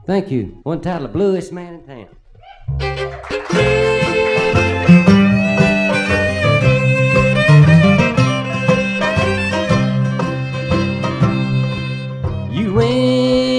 Thank you. One title, The Bluest Man in Town. You ain't